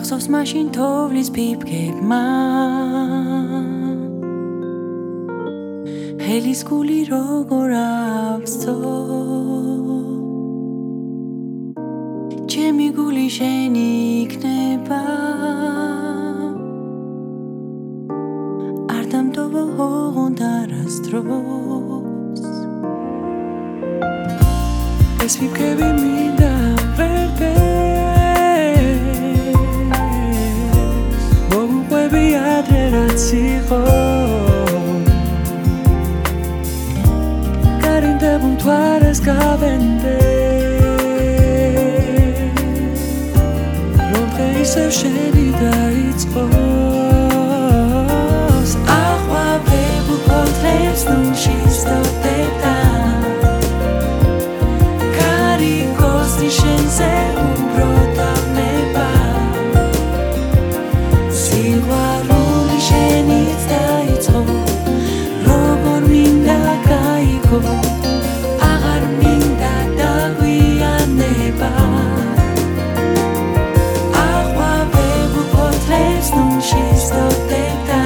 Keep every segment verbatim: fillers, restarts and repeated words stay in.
მახსოვს მაშინ თოვლის ფიფკებმა ჰელის გული როგორ ავსწო ჩემი გული შენი იქნება არ დამტოვა ოღონდ არასდროს ეს ფიფკები მინდა რაც იყო გარინდებულ მთვარეს გავენდე რომ დღე ისევ შენი დაიწყოს აყვავებულ ფოთლებს ნუში სტოდედა გარიგოსდი შენზე უბროდავნება სიყვარული შენიც დაიწყო როგორ მინდა გაიგო აღარ მინდა დაგვიანება აყვავებულ ფოთლებს ნუში სტოდედა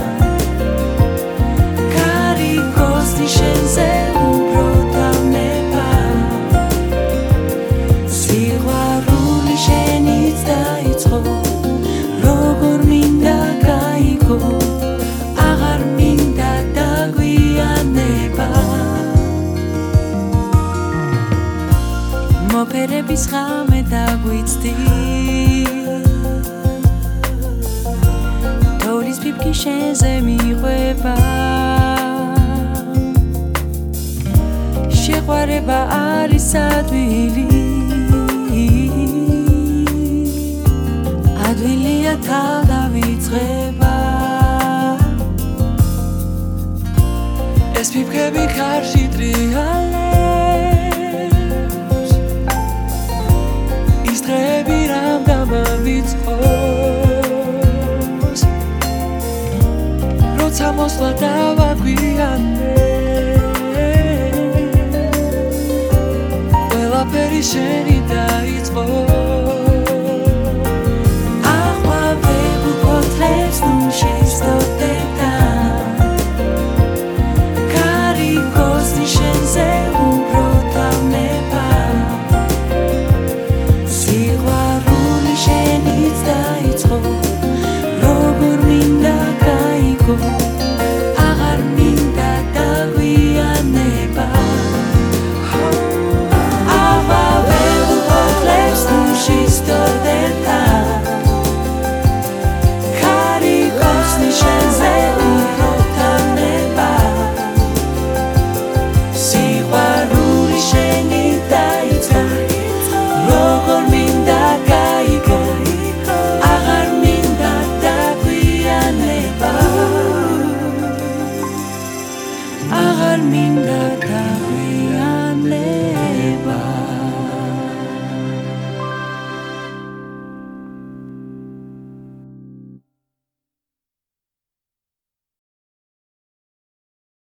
გარიგოსდი შენზე უბროდავნება სიყვარული შენიც დაიწყო როგორ მინდა გაიგო აღარ მინდა დაგვიანება მოფერების ხამე დაგვიცდი თოვლის ფიფკი შენზე მიყვება შეყვარება არის ადვილი ადვილია თავდავიწყება ეს ფიფკები ხარში ტრიალებს ის დღეები რამ დამავიწყოს როცა მოსვლა დავაგვიანე ყველაფერი შენი დაიწყო სიყვარული შენიც დაიწყო როგორ მინდა გაიგო